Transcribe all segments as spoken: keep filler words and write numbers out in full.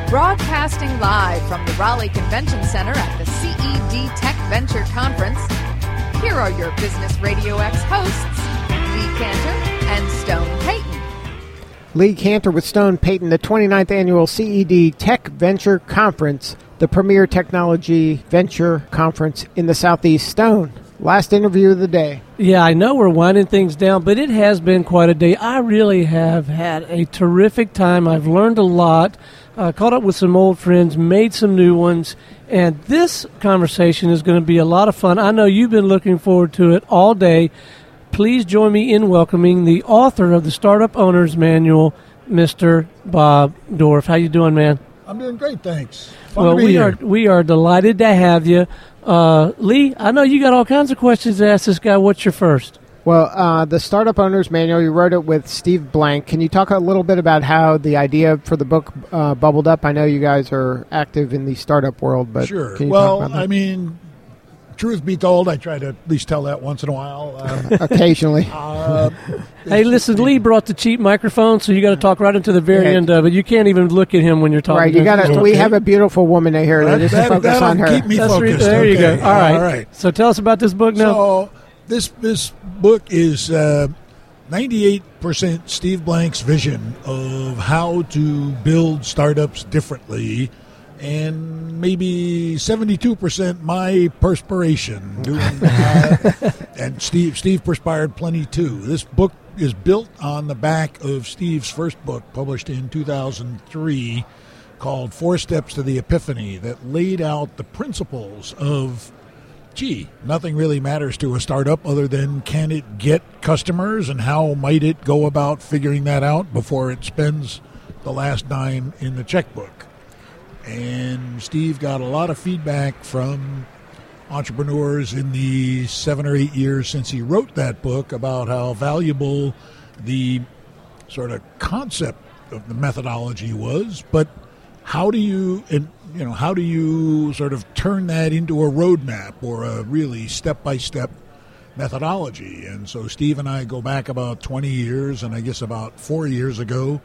Broadcasting live from the Raleigh Convention Center at the C E D Tech Venture Conference, here are your Business Radio X hosts, Lee Cantor and Stone Payton. Lee Cantor with Stone Payton, the twenty-ninth Annual C E D Tech Venture Conference, the premier technology venture conference in the Southeast. Stone, last interview of the day. Yeah, I know we're winding things down, but it has been quite a day. I really have had a terrific time. I've learned a lot, uh, caught up with some old friends, made some new ones, and this conversation is going to be a lot of fun. I know you've been looking forward to it all day. Please join me in welcoming the author of the Startup Owner's Manual, Mister Bob Dorff. How you doing, man? I'm doing great, thanks. Fun well, to be we here. are we are delighted to have you. Uh, Lee, I know you got all kinds of questions to ask this guy. What's your first? Well, uh, the Startup Owner's Manual, you wrote it with Steve Blank. Can you talk a little bit about how the idea for the book uh, bubbled up? I know you guys are active in the startup world, but sure. Can you well, talk about that? I mean, truth be told, I try to at least tell that once in a while. Um, Occasionally. uh, Hey, listen, Lee brought the cheap microphone, so you got to talk right into the very Yeah. end of it. You can't even look at him when you're talking. Right, you got to. Okay. We have a beautiful woman here. That- That, just that- focus that'll on her. keep me That's re- focused. there you go. Okay. All right. All right. So tell us about this book now. So this this book is uh, ninety-eight percent Steve Blank's vision of how to build startups differently, and maybe seventy-two percent my perspiration doing that. And Steve Steve perspired plenty too. This book is built on the back of Steve's first book, published in two thousand three, called Four Steps to the Epiphany, that laid out the principles of, gee, nothing really matters to a startup other than can it get customers and how might it go about figuring that out before it spends the last dime in the checkbook. And Steve got a lot of feedback from entrepreneurs in the seven or eight years since he wrote that book about how valuable the sort of concept of the methodology was, but how do you, and you know, how do you sort of turn that into a roadmap or a really step-by-step methodology? And so Steve and I go back about twenty years, and I guess about four years ago,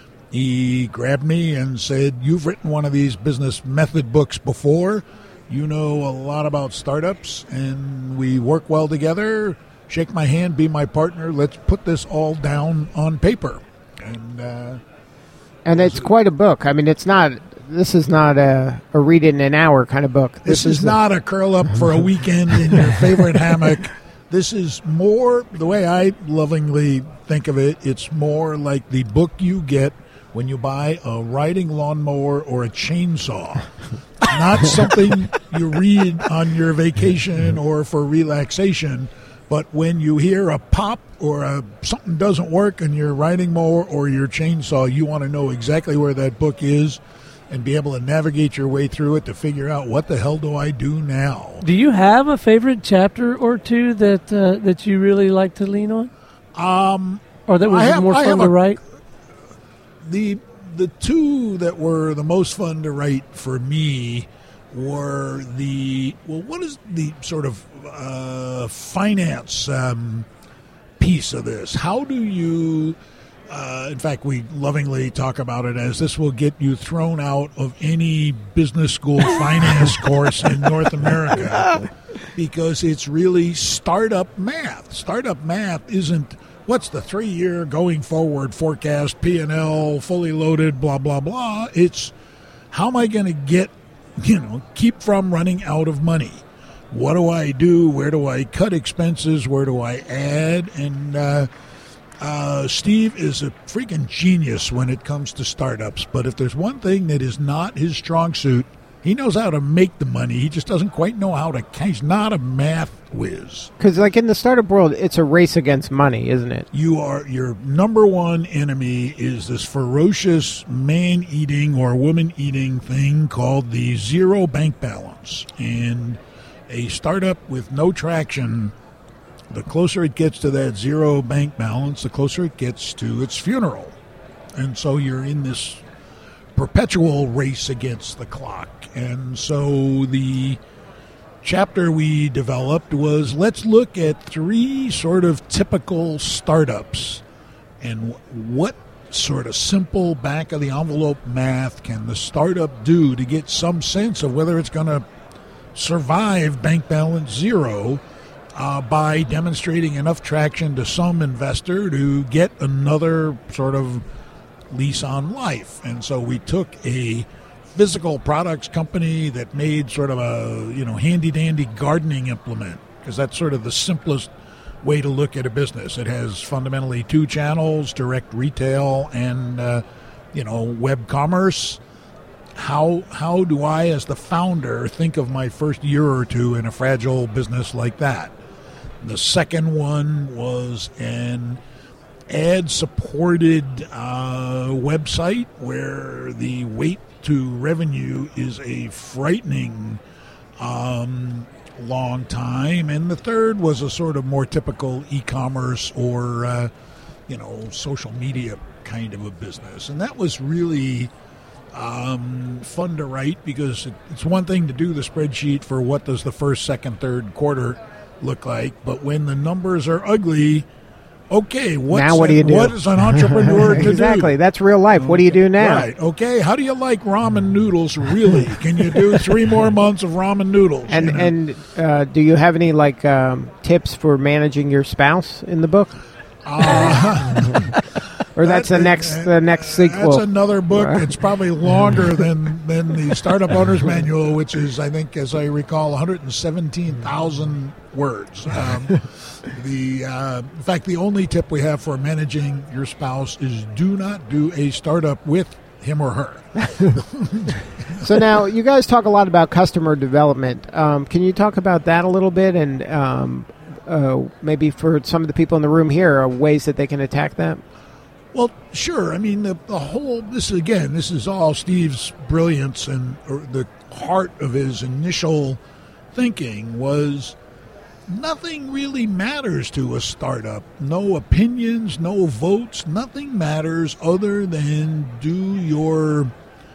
he grabbed me and said, "You've written one of these business method books before. You know a lot about startups, and we work well together. Shake my hand, be my partner. Let's put this all down on paper." And uh, And it's quite a book. I mean, it's not. This is not a, a read it in an hour kind of book. This, This, is, is not a curl up for a weekend in your favorite hammock. This is more, the way I lovingly think of it, it's more like the book you get when you buy a riding lawnmower or a chainsaw. Not something you read on your vacation or for relaxation, but when you hear a pop or a, something doesn't work in your riding mower or your chainsaw, you want to know exactly where that book is and be able to navigate your way through it to figure out what the hell do I do now. Do you have a favorite chapter or two that uh, that you really like to lean on? Um, Or that was I have- more I fun have to a- write? the the two that were the most fun to write for me were the, well, what is the sort of uh, finance um, piece of this? How do you, uh, in fact, we lovingly talk about it as this will get you thrown out of any business school finance course in North America, because it's really startup math. Startup math isn't, what's the three-year going forward forecast, P and L, fully loaded, blah, blah, blah. It's how am I going to get, you know, keep from running out of money? What do I do? Where do I cut expenses? Where do I add? And uh, uh, Steve is a freaking genius when it comes to startups. But if there's one thing that is not his strong suit, he knows how to make the money. He just doesn't quite know how to. He's not a math whiz. because, like in the startup world, it's a race against money, isn't it? You are, your number one enemy is this ferocious man-eating or woman-eating thing called the zero bank balance. And a startup with no traction, the closer it gets to that zero bank balance, the closer it gets to its funeral. And so you're in this perpetual race against the clock. And so the chapter we developed was, let's look at three sort of typical startups and what what sort of simple back-of-the-envelope math can the startup do to get some sense of whether it's going to survive bank balance zero uh, by demonstrating enough traction to some investor to get another sort of lease on life. And so we took a physical products company that made sort of a, you know, handy-dandy gardening implement, because that's sort of the simplest way to look at a business. It has fundamentally two channels, direct retail and, uh, you know, web commerce. How how do I, as the founder, think of my first year or two in a fragile business like that? The second one was an ad-supported uh, website where the wait to revenue is a frightening um, long time. And the third was a sort of more typical e-commerce or, uh, you know, social media kind of a business. And that was really um, fun to write, because it, it's one thing to do the spreadsheet for what does the first, second, third quarter look like. But when the numbers are ugly, okay, what's now what do you do? What is an entrepreneur to exactly. do? Exactly, that's real life. What do you do now? Right, okay, how do you like ramen noodles, really? Can you do three more months of ramen noodles? And you know? and uh, do you have any, like, um, tips for managing your spouse in the book? Uh, or that's the next the next sequel? That's another book. It's probably longer than, than the Startup Owner's Manual, which is, I think, as I recall, one hundred seventeen thousand words. Um, the uh, in fact, the only tip we have for managing your spouse is do not do a startup with him or her. So now you guys talk a lot about customer development. Um, can you talk about that a little bit, and um, uh, maybe for some of the people in the room here, are ways that they can attack that? Well, sure. I mean, the, the whole, this is, again, this is all Steve's brilliance, and or the heart of his initial thinking was nothing really matters to a startup. No opinions, no votes, nothing matters other than do your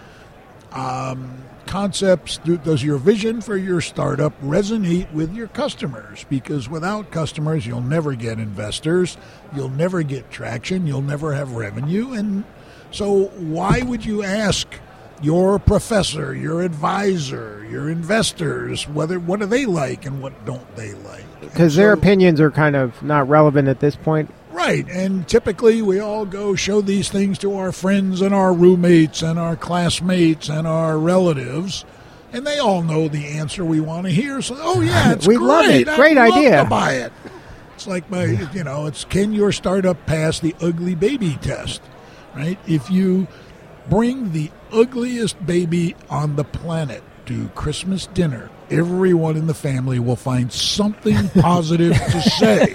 um, concepts, do, does your vision for your startup resonate with your customers? Because without customers, you'll never get investors, you'll never get traction, you'll never have revenue. And so why would you ask your professor, your advisor, your investors, whether what do they like and what don't they like? Because so, their opinions are kind of not relevant at this point. Right, and typically we all go show these things to our friends and our roommates and our classmates and our relatives, and they all know the answer we want to hear. So, oh yeah, it's we great. love it. I'd Great love idea. to buy it. It's like my, you know, it's can your startup pass the ugly baby test, right? If you bring the ugliest baby on the planet to Christmas dinner, everyone in the family will find something positive to say.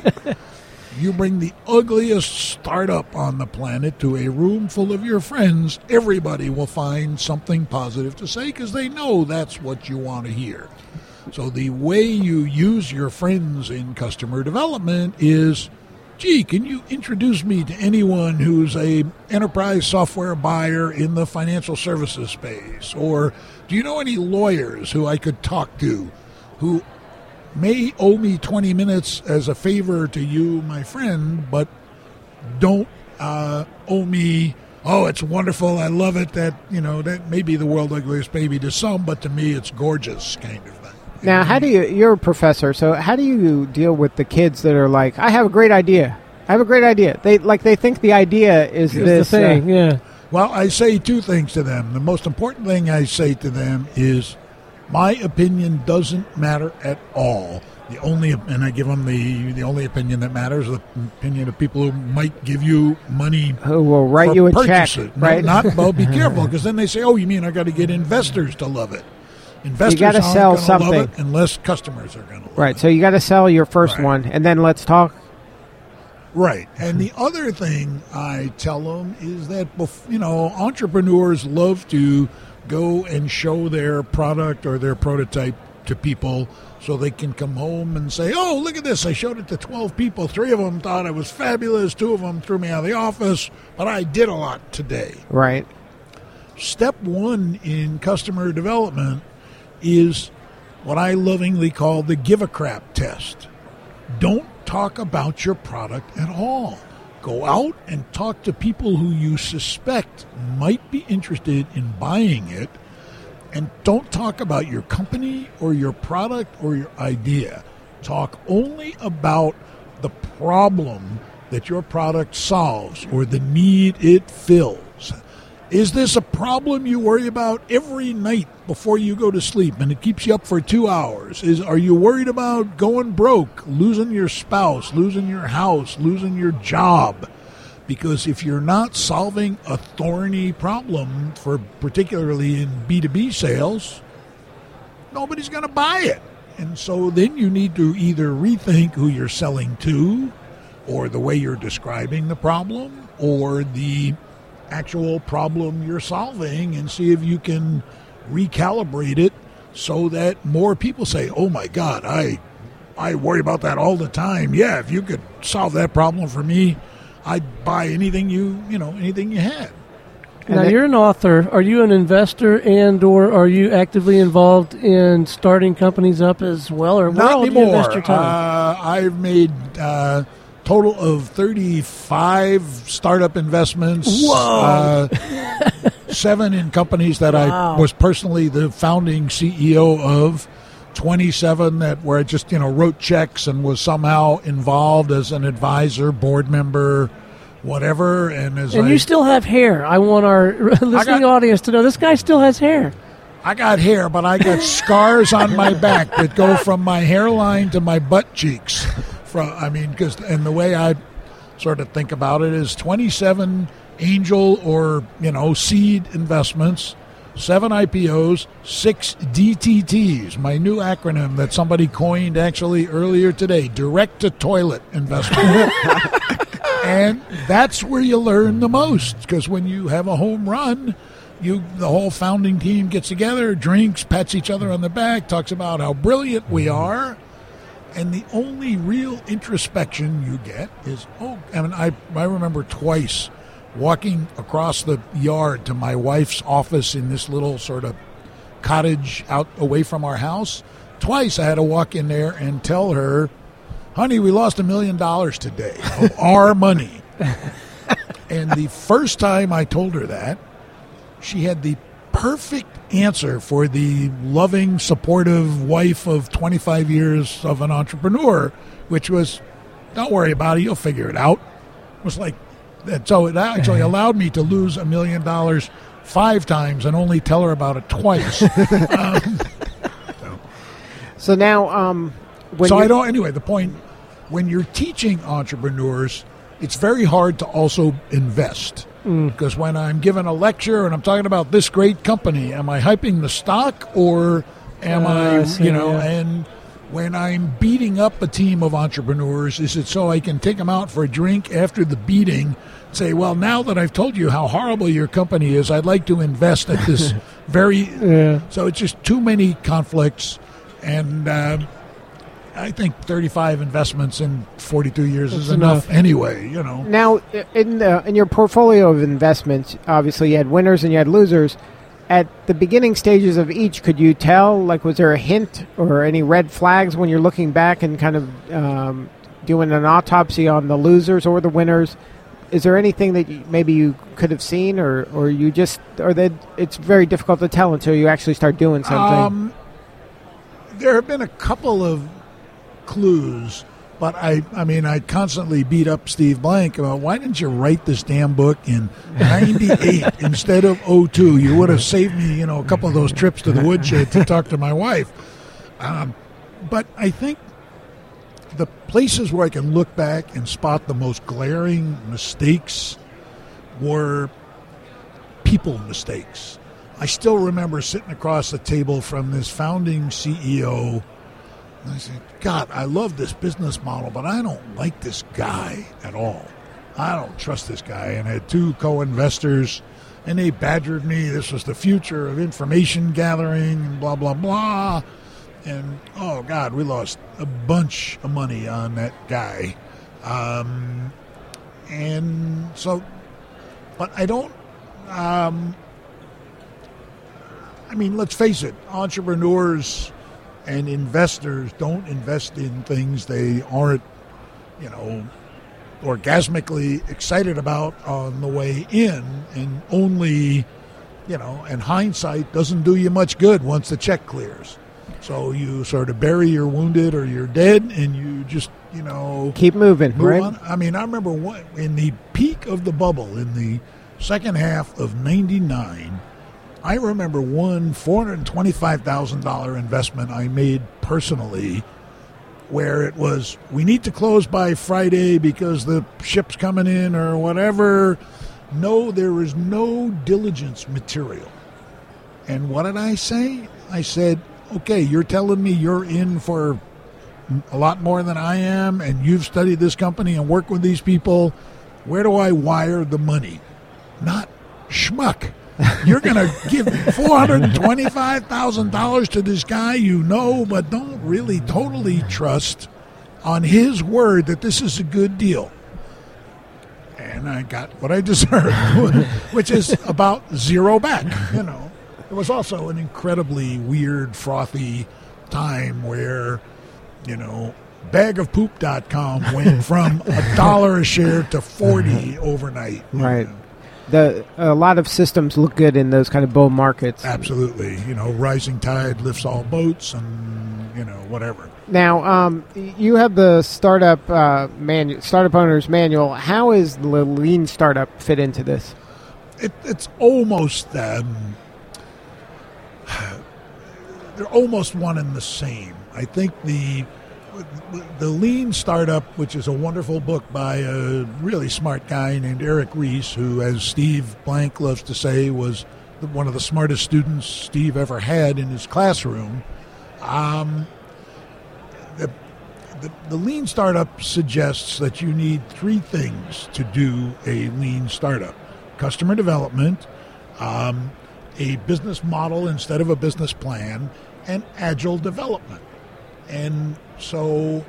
You bring the ugliest startup on the planet to a room full of your friends, everybody will find something positive to say because they know that's what you want to hear. So the way you use your friends in customer development is, gee, can you introduce me to anyone who's a enterprise software buyer in the financial services space? Or do you know any lawyers who I could talk to who may owe me twenty minutes as a favor to you, my friend, but don't uh, owe me, oh, it's wonderful, I love it, that, you know, that may be the world's ugliest baby to some, but to me it's gorgeous kind of thing. Now, how do you, you're a professor, so how do you deal with the kids that are like, I have a great idea. I have a great idea. They like they think the idea is It's this the thing, uh, yeah. Well, I say two things to them. The most important thing I say to them is, my opinion doesn't matter at all. The only, and I give them the the only opinion that matters, the opinion of people who might give you money, who will write for you a purchase check, it. right? No, not, well, be careful, because then they say, oh, you mean I got to get investors to love it. Investors gotta aren't sell gonna love something. it unless customers are going to love Right, it. so you got to sell your first Right. one, and then let's talk. Right. And the other thing I tell them is that, bef- you know, entrepreneurs love to go and show their product or their prototype to people so they can come home and say, oh, look at this. I showed it to twelve people. Three of them thought it was fabulous. Two of them threw me out of the office, but I did a lot today. Right. Step one in customer development is what I lovingly call the give a crap test. Don't talk about your product at all. Go out and talk to people who you suspect might be interested in buying it, and don't talk about your company or your product or your idea. Talk only about the problem that your product solves or the need it fills. Is this a problem you worry about every night before you go to sleep and it keeps you up for two hours? Is Are you worried about going broke, losing your spouse, losing your house, losing your job? Because if you're not solving a thorny problem, for particularly in B two B sales, nobody's going to buy it. And so then you need to either rethink who you're selling to, or the way you're describing the problem, or the actual problem you're solving, and see if you can recalibrate it so that more people say, oh my God, I I worry about that all the time. Yeah, if you could solve that problem for me, I'd buy anything you, you know, anything you had. Now, you're an author. Are you an investor, and or are you actively involved in starting companies up as well? Or where Not all do anymore. you invest your time? Uh, I've made uh, total of thirty-five startup investments. Whoa! Uh, seven in companies that Wow. I was personally the founding C E O of. twenty-seven that where I just, you know, wrote checks and was somehow involved as an advisor, board member, whatever. And as And I, you still have hair. I want our listening got- audience to know this guy still has hair. I got hair, but I got scars on my back that go from my hairline to my butt cheeks. From I mean, because and the way I sort of think about it is twenty-seven angel or, you know, seed investments, seven I P Os, six D T Ts, my new acronym that somebody coined actually earlier today, direct to toilet investment. And that's where you learn the most, because when you have a home run, you the whole founding team gets together, drinks, pats each other on the back, talks about how brilliant we are. And the only real introspection you get is, oh, I mean, I, I remember twice walking across the yard to my wife's office in this little sort of cottage out away from our house. Twice I had to walk in there and tell her, honey, we lost a million dollars today of our money. And the first time I told her that, she had the perfect answer for the loving, supportive wife of twenty-five years of an entrepreneur, which was, don't worry about it, you'll figure it out. It was like, and so it actually allowed me to lose a million dollars five times and only tell her about it twice. um, so So now, um, when so you- I don't, anyway, the point, when you're teaching entrepreneurs, it's very hard to also invest. Because when I'm giving a lecture and I'm talking about this great company, am I hyping the stock or am Uh, I, I see, you know, yeah. and when I'm beating up a team of entrepreneurs, is it so I can take them out for a drink after the beating, say, well, now that I've told you how horrible your company is, I'd like to invest at this very, Yeah. so it's just too many conflicts. And um, I think thirty-five investments in forty-two years is That's enough, enough. anyway, you know. Now, in the in your portfolio of investments, obviously you had winners and you had losers. At the beginning stages of each, could you tell, like, was there a hint or any red flags when you're looking back and kind of um, doing an autopsy on the losers or the winners? Is there anything that you, maybe you could have seen, or, or you just, or that it's very difficult to tell until you actually start doing something? Um, there have been a couple of clues, but I, I mean, I constantly beat up Steve Blank about, why didn't you write this damn book in ninety-eight instead of oh two? You would have saved me, you know, a couple of those trips to the woodshed to talk to my wife. Um, but I think the places where I can look back and spot the most glaring mistakes were people mistakes. I still remember sitting across the table from this founding C E O, and I said, God, I love this business model, but I don't like this guy at all. I don't trust this guy. And I had two co-investors, and they badgered me. This was the future of information gathering and blah, blah, blah. And, oh, God, we lost a bunch of money on that guy. Um, and so, but I don't, um, I mean, let's face it, entrepreneurs and investors don't invest in things they aren't, you know, orgasmically excited about on the way in, and only, you know, and hindsight doesn't do you much good once the check clears. So you sort of bury your wounded or you're dead, and you just, you know, keep moving, move right? on. I mean, I remember one, in the peak of the bubble, in the second half of ninety-nine, I remember one four hundred twenty-five thousand dollars investment I made personally, where it was, we need to close by Friday because the ship's coming in or whatever. No, there was no diligence material. And what did I say? I said, okay, you're telling me you're in for a lot more than I am, and you've studied this company and worked with these people. Where do I wire the money? Not schmuck. You're going to give four hundred twenty-five thousand dollars to this guy you know but don't really totally trust on his word that this is a good deal. And I got what I deserved, which is about zero back, you know. It was also an incredibly weird, frothy time where, you know, bag of poop dot com went from a dollar a share to forty overnight. Right. Know. The a lot of systems look good in those kind of bull markets. Absolutely. You know, rising tide lifts all boats, and, you know, whatever. Now, um, you have the startup uh, manu- startup owner's manual. How is the lean startup fit into this? It, it's almost um, they're almost one and the same. I think the the lean startup, which is a wonderful book by a really smart guy named Eric Ries, who, as Steve Blank loves to say, was one of the smartest students Steve ever had in his classroom. Um, the, the, the lean startup suggests that you need three things to do a lean startup: customer development, um, a business model instead of a business plan, and agile development. And so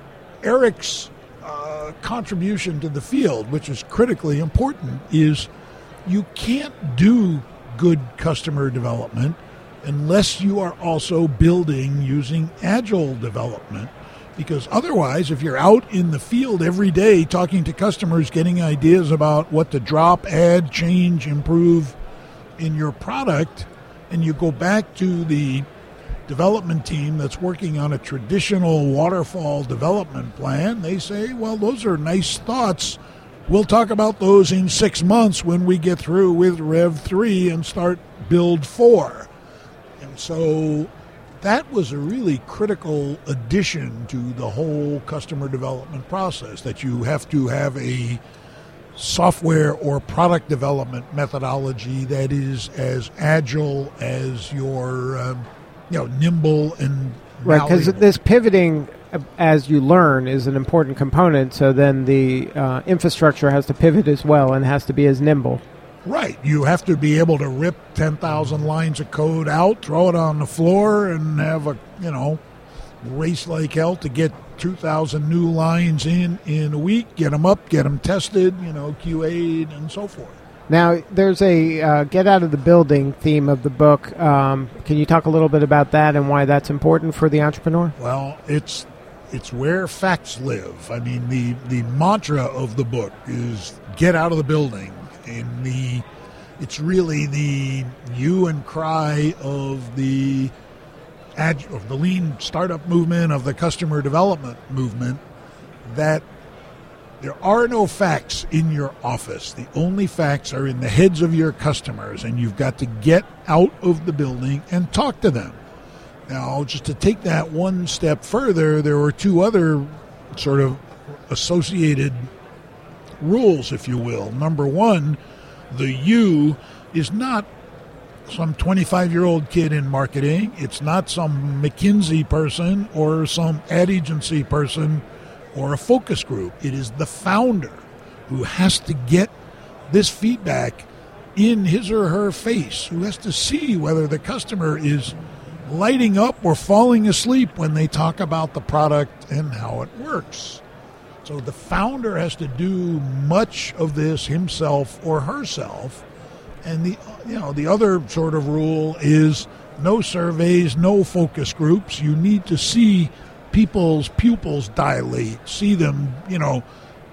Eric's uh, contribution to the field, which is critically important, is you can't do good customer development unless you are also building using agile development. Because otherwise, if you're out in the field every day talking to customers, getting ideas about what to drop, add, change, improve in your product, and you go back to the development team that's working on a traditional waterfall development plan, they say, well, those are nice thoughts. We'll talk about those in six months when we get through with Rev three and start Build four. And so that was a really critical addition to the whole customer development process, that you have to have a software or product development methodology that is as agile as your um, you know, nimble and right, because this pivoting as you learn is an important component. So then the uh, infrastructure has to pivot as well and has to be as nimble. Right. You have to be able to rip ten thousand lines of code out, throw it on the floor, and have a, you know, race like hell to get two thousand new lines in in a week, get them up, get them tested, you know, Q A'd, and so forth. Now, there's a uh, get out of the building theme of the book. Um, can you talk a little bit about that and why that's important for the entrepreneur? Well, it's it's where facts live. I mean, the, the mantra of the book is get out of the building. And the it's really the hue and cry of the of the lean startup movement, of the customer development movement, that there are no facts in your office. The only facts are in the heads of your customers, and you've got to get out of the building and talk to them. Now, just to take that one step further, there were two other sort of associated rules, if you will. Number one, the you is not some twenty-five-year-old kid in marketing. It's not some McKinsey person or some ad agency person or a focus group. It is the founder who has to get this feedback in his or her face, who has to see whether the customer is lighting up or falling asleep when they talk about the product and how it works. So the founder has to do much of this himself or herself. And the you know the other sort of rule is no surveys, no focus groups. You need to see people's pupils dilate, see them, you know,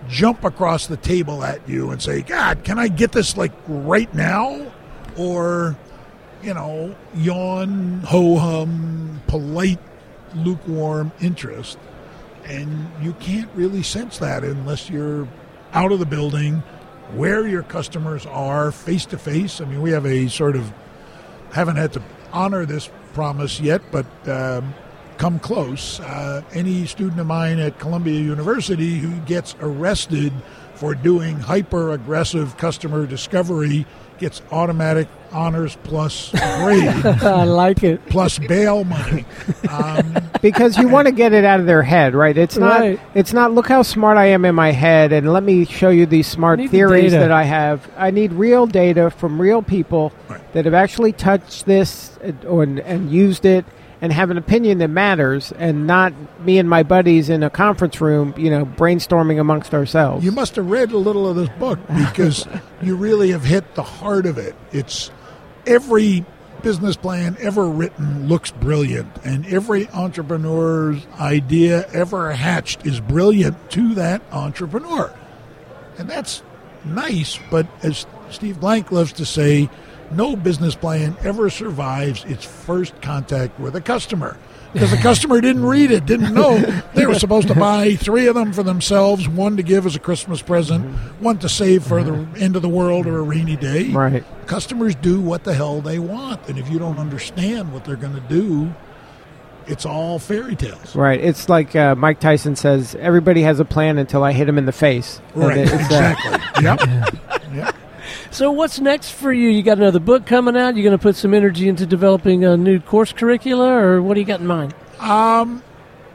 jump across the table at you and say, God, can I get this like right now? Or, you know, yawn, ho-hum, polite, lukewarm interest. And you can't really sense that unless you're out of the building, where your customers are, face-to-face. I mean, we have a sort of, haven't had to honor this promise yet, but um, come close. Uh, any student of mine at Columbia University who gets arrested for doing hyper-aggressive customer discovery gets automatic honors plus grade. I like it. Plus bail money. Um, because you want to get it out of their head, right? It's not. Right. It's not. Look how smart I am in my head, and let me show you these smart Need the theories data. that I have. I need real data from real people Right. that have actually touched this and, or, and used it, and have an opinion that matters, and not me and my buddies in a conference room, you know, brainstorming amongst ourselves. You must have read a little of this book because you really have hit the heart of it. It's every business plan ever written looks brilliant, and every entrepreneur's idea ever hatched is brilliant to that entrepreneur. And that's nice, but as Steve Blank loves to say, no business plan ever survives its first contact with a customer. Because the customer didn't read it, didn't know they were supposed to buy three of them for themselves, one to give as a Christmas present, one to save for the end of the world or a rainy day. Right. Customers do what the hell they want, and if you don't understand what they're going to do, it's all fairy tales. Right. It's like uh, Mike Tyson says, everybody has a plan until I hit him in the face. And Right, it's, uh, exactly. Yep. Yep. So what's next for you? You got another book coming out? You going to put some energy into developing a new course curricula, or what do you got in mind? Um,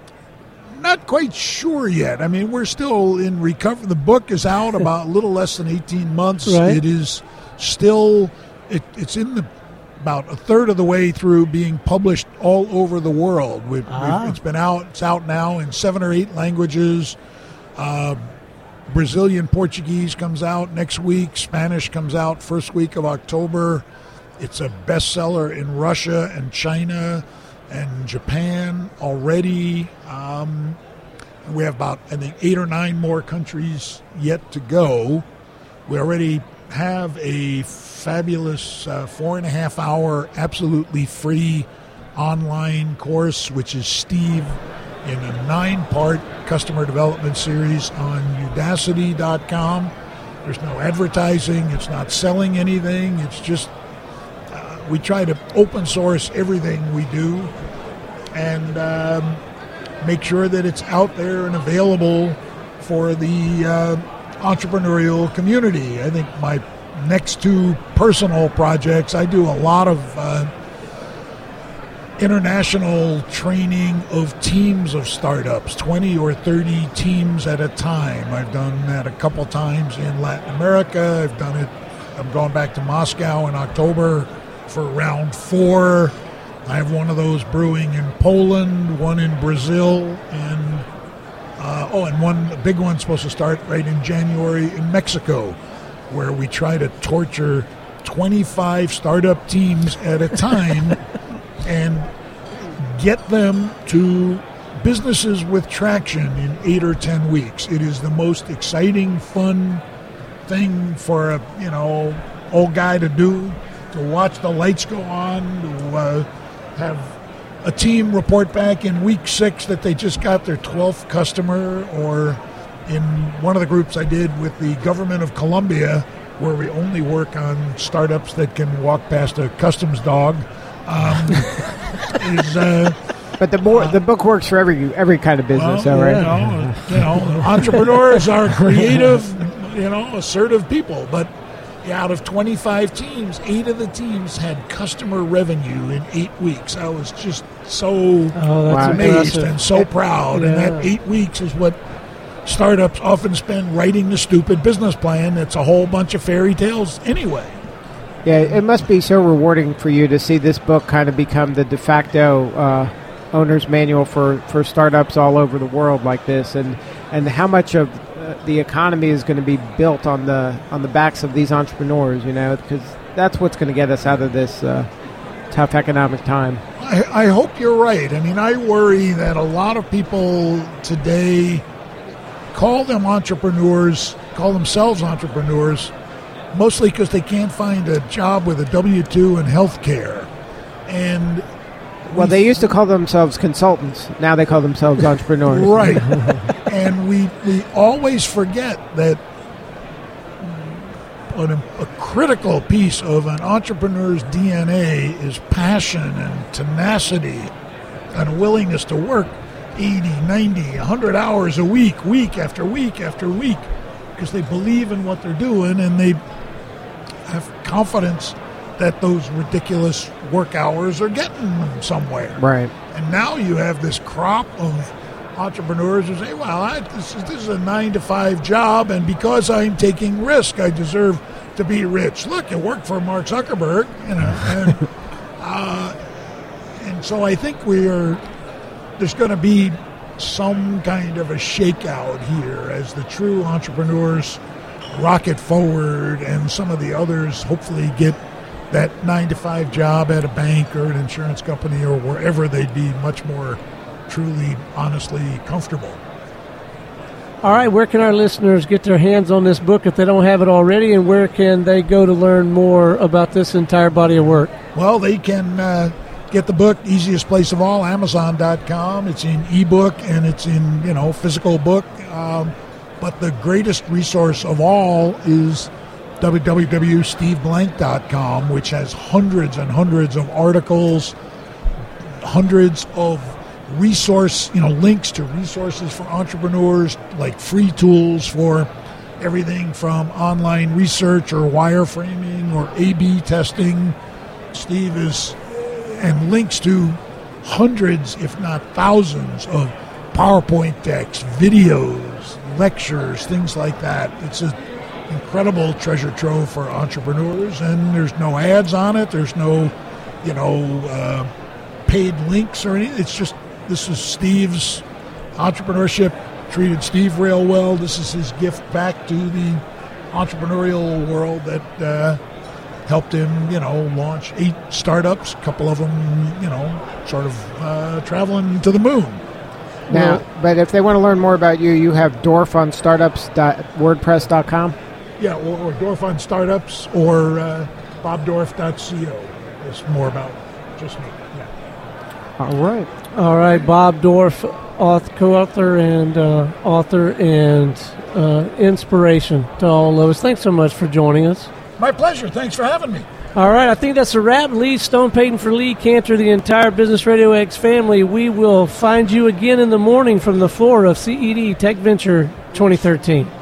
not quite sure yet. I mean, we're still in recovery. The book is out about a little less than eighteen months. Right. It is still, it, it's in the about a third of the way through being published all over the world. We've, Ah. we've, it's been out. It's out now in seven or eight languages. Uh, Brazilian Portuguese comes out next week. Spanish comes out first week of October. It's a bestseller in Russia and China and Japan already. Um, we have about, I think, eight or nine more countries yet to go. We already have a fabulous uh, four and a half hour, absolutely free online course, which is Steve in a nine-part customer development series on udacity dot com. There's no advertising. It's not selling anything. It's just uh, we try to open source everything we do and um, make sure that it's out there and available for the uh, entrepreneurial community. I think my next two personal projects, I do a lot of uh, international training of teams of startups, twenty or thirty teams at a time. I've done that a couple times in Latin America. I've done it, I'm going back to Moscow in October for round four. I have one of those brewing in Poland, one in Brazil, and uh, oh, and one, a big one supposed to start right in January in Mexico, where we try to torture twenty-five startup teams at a time and get them to businesses with traction in eight or ten weeks. It is the most exciting, fun thing for a you know old guy to do, to watch the lights go on, to uh, have a team report back in week six that they just got their twelfth customer, or in one of the groups I did with the government of Colombia, where we only work on startups that can walk past a customs dog. Um, is, uh, But the more, the book works for every every kind of business, well, though, right? You know, you know, entrepreneurs are creative, you know, assertive people. But yeah, out of twenty-five teams, eight of the teams had customer revenue in eight weeks. I was just so Oh, that's Wow. amazed impressive. and so proud. And Yeah. that eight weeks is what startups often spend writing the stupid business plan. It's a whole bunch of fairy tales anyway. Yeah, it must be so rewarding for you to see this book kind of become the de facto uh, owner's manual for, for startups all over the world like this, and and how much of uh, the economy is going to be built on the on the backs of these entrepreneurs, you know, because that's what's going to get us out of this uh, tough economic time. I, I hope you're right. I mean, I worry that a lot of people today call them entrepreneurs, call themselves entrepreneurs, mostly because they can't find a job with a W two in healthcare. And well, they used to call themselves consultants. Now they call themselves entrepreneurs. Right. And we we always forget that an, a critical piece of an entrepreneur's D N A is passion and tenacity and a willingness to work eighty, ninety, one hundred hours a week, week after week after week, because they believe in what they're doing and they have confidence that those ridiculous work hours are getting them somewhere. Right. And now you have this crop of entrepreneurs who say, well, I, this, is, this is a nine to five job, and because I'm taking risk, I deserve to be rich. Look, it worked for Mark Zuckerberg. You know, and, uh, and so I think we are, there's going to be some kind of a shakeout here as the true entrepreneurs rocket forward and some of the others hopefully get that nine to five job at a bank or an insurance company or wherever they'd be much more truly, honestly comfortable. All right, where can our listeners get their hands on this book if they don't have it already, and where can they go to learn more about this entire body of work? Well, they can uh, get the book, easiest place of all, amazon dot com. It's in ebook and it's in, you know, physical book. Um, but the greatest resource of all is w w w dot steve blank dot com, which has hundreds and hundreds of articles, hundreds of resource, you know, links to resources for entrepreneurs, like free tools for everything from online research or wireframing or A B testing. Steve is, and links to hundreds, if not thousands, of PowerPoint decks, videos, lectures, things like that. It's an incredible treasure trove for entrepreneurs, and there's no ads on it. There's no, you know, uh, paid links or anything. It's just, this is Steve's entrepreneurship, treated Steve real well. This is his gift back to the entrepreneurial world that uh, helped him, you know, launch eight startups, a couple of them, you know, sort of uh, traveling to the moon. Now, but if they want to learn more about you, you have dorf on startups dot wordpress dot com? Yeah, or, or Dorf on Startups or uh, bob dorf dot co. It's more about just me. Yeah. All right. All right, Bob Dorf, author, co-author and uh, author and uh, inspiration to all of us. Thanks so much for joining us. My pleasure. Thanks for having me. All right, I think that's a wrap. Lee Stone Payton for Lee Cantor, the entire Business Radio X family. We will find you again in the morning from the floor of C E D Tech Venture twenty thirteen.